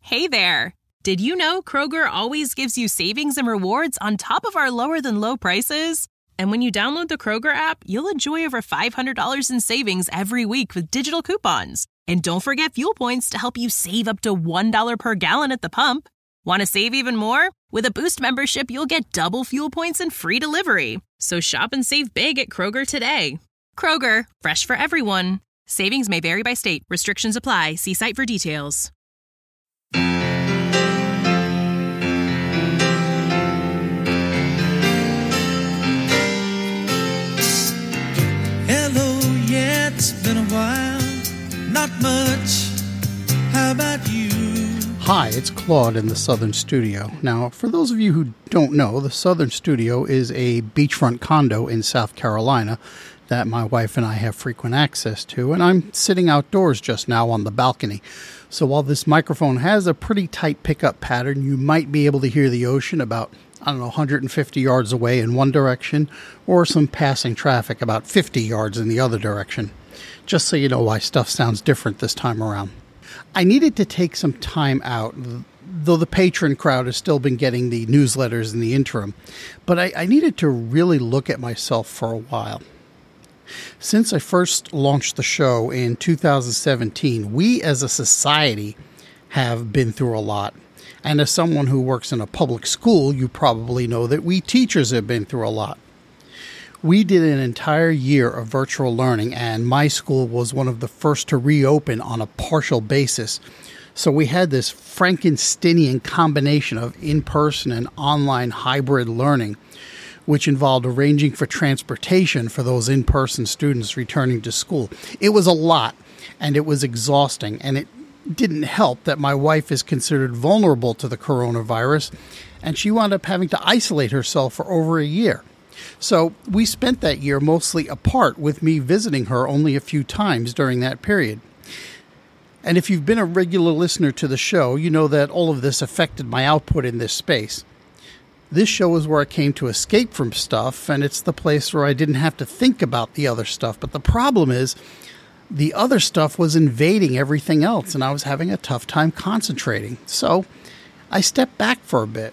Hey there! Did you know Kroger always gives you savings and rewards on top of our lower-than-low prices? And when you download the Kroger app, you'll enjoy over $500 in savings every week with digital coupons. And don't forget fuel points to help you save up to $1 per gallon at the pump. Want to save even more? With a Boost membership, you'll get double fuel points and free delivery. So shop and save big at Kroger today. Kroger, fresh for everyone. Savings may vary by state. Restrictions apply. See site for details. Hello, yeah, it's been a while. Not much. How about you? Hi, it's Claude in the Southern Studio. Now, for those of you who don't know, the Southern Studio is a beachfront condo in South Carolina that my wife and I have frequent access to, and I'm sitting outdoors just now on the balcony. So while this microphone has a pretty tight pickup pattern, you might be able to hear the ocean about 150 yards away in one direction, or some passing traffic about 50 yards in the other direction. Just so you know why stuff sounds different this time around. I needed to take some time out, though the patron crowd has still been getting the newsletters in the interim, but I needed to really look at myself for a while. Since I first launched the show in 2017, we as a society have been through a lot. And as someone who works in a public school, you probably know that we teachers have been through a lot. We did an entire year of virtual learning, and my school was one of the first to reopen on a partial basis. So we had this Frankensteinian combination of in-person and online hybrid learning, which involved arranging for transportation for those in-person students returning to school. It was a lot, and it was exhausting, and it didn't help that my wife is considered vulnerable to the coronavirus, and she wound up having to isolate herself for over a year. So we spent that year mostly apart, with me visiting her only a few times during that period. And if you've been a regular listener to the show, you know that all of this affected my output in this space. This show is where I came to escape from stuff, and it's the place where I didn't have to think about the other stuff. But the problem is, the other stuff was invading everything else, and I was having a tough time concentrating. So I stepped back for a bit.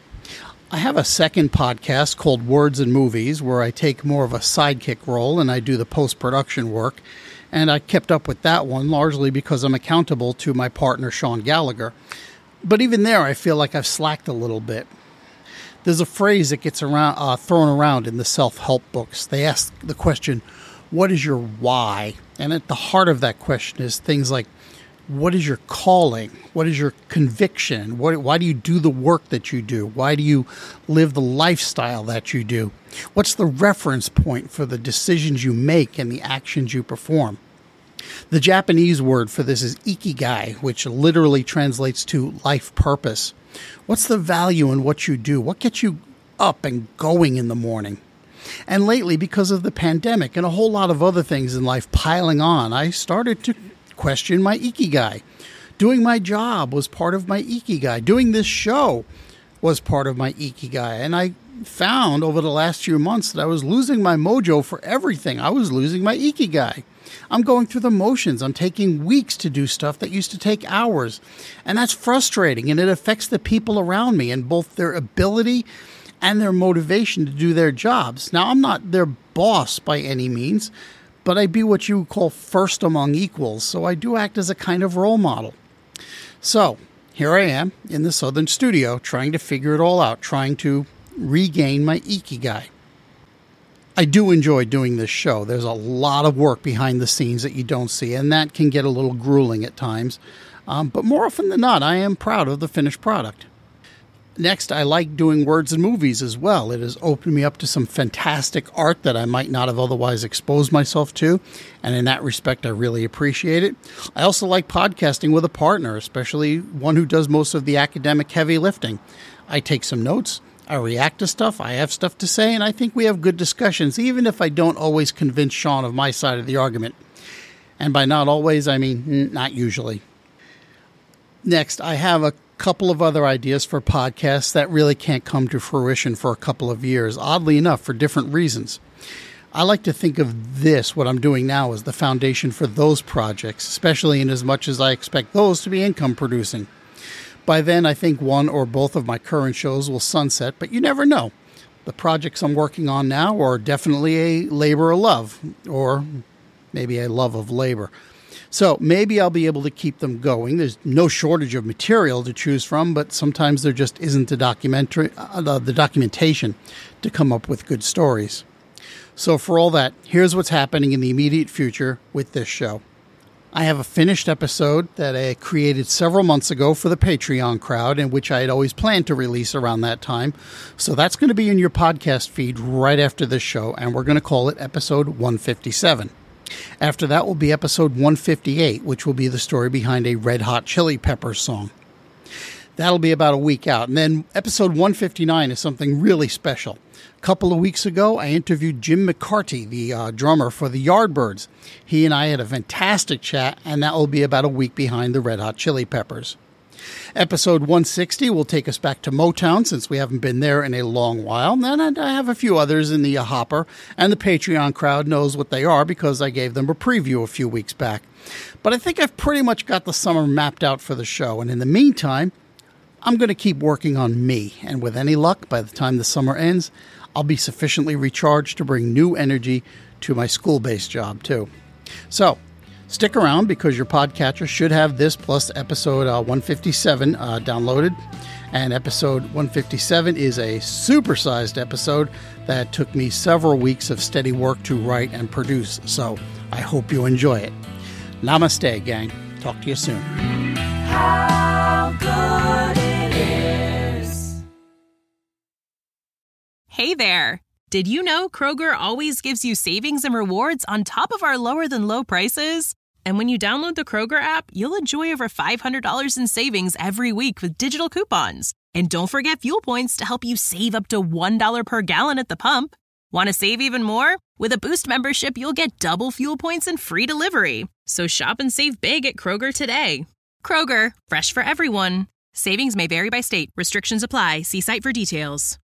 I have a second podcast called Words and Movies, where I take more of a sidekick role and I do the post-production work. And I kept up with that one largely because I'm accountable to my partner, Sean Gallagher. But even there, I feel like I've slacked a little bit. There's a phrase that gets thrown around in the self-help books. They ask the question, what is your why? And at the heart of that question is things like, what is your calling? What is your conviction? Why do you do the work that you do? Why do you live the lifestyle that you do? What's the reference point for the decisions you make and the actions you perform? The Japanese word for this is ikigai, which literally translates to life purpose. What's the value in what you do? What gets you up and going in the morning? And lately, because of the pandemic and a whole lot of other things in life piling on, I started to question my ikigai. Doing my job was part of my ikigai. Doing this show was part of my ikigai. And I found over the last few months that I was losing my mojo for everything. I was losing my ikigai. I'm going through the motions. I'm taking weeks to do stuff that used to take hours. And that's frustrating, and it affects the people around me and both their ability and their motivation to do their jobs. Now, I'm not their boss by any means, but I be what you call first among equals, so I do act as a kind of role model. So, here I am in the Southern Studio trying to figure it all out, trying to regain my ikigai. I do enjoy doing this show. There's a lot of work behind the scenes that you don't see, and that can get a little grueling at times. But more often than not, I am proud of the finished product. Next, I like doing Words and Movies as well. It has opened me up to some fantastic art that I might not have otherwise exposed myself to, and in that respect, I really appreciate it. I also like podcasting with a partner, especially one who does most of the academic heavy lifting. I take some notes, I react to stuff, I have stuff to say, and I think we have good discussions, even if I don't always convince Sean of my side of the argument. And by not always, I mean not usually. Next, I have a couple of other ideas for podcasts that really can't come to fruition for a couple of years, oddly enough, for different reasons. I like to think of this, what I'm doing now, as the foundation for those projects, especially in as much as I expect those to be income producing. By then, I think one or both of my current shows will sunset, but you never know. The projects I'm working on now are definitely a labor of love, or maybe a love of labor. So maybe I'll be able to keep them going. There's no shortage of material to choose from, but sometimes there just isn't the documentation to come up with good stories. So for all that, here's what's happening in the immediate future with this show. I have a finished episode that I created several months ago for the Patreon crowd, in which I had always planned to release around that time. So that's going to be in your podcast feed right after this show, and we're going to call it episode 157. After that will be episode 158, which will be the story behind a Red Hot Chili Peppers song. That'll be about a week out. And then episode 159 is something really special. A couple of weeks ago, I interviewed Jim McCarty, the drummer for the Yardbirds. He and I had a fantastic chat, and that will be about a week behind the Red Hot Chili Peppers. Episode 160 will take us back to Motown, since we haven't been there in a long while. And I have a few others in the hopper, and the Patreon crowd knows what they are because I gave them a preview a few weeks back. But I think I've pretty much got the summer mapped out for the show, and in the meantime, I'm going to keep working on me, and with any luck, by the time the summer ends, I'll be sufficiently recharged to bring new energy to my school-based job, too. So, stick around, because your podcatcher should have this plus episode 157 downloaded. And episode 157 is a supersized episode that took me several weeks of steady work to write and produce. So, I hope you enjoy it. Namaste, gang. Talk to you soon. How good it is. Hey there! Did you know Kroger always gives you savings and rewards on top of our lower-than-low prices? And when you download the Kroger app, you'll enjoy over $500 in savings every week with digital coupons. And don't forget fuel points to help you save up to $1 per gallon at the pump. Want to save even more? With a Boost membership, you'll get double fuel points and free delivery. So shop and save big at Kroger today. Kroger, fresh for everyone. Savings may vary by state. Restrictions apply. See site for details.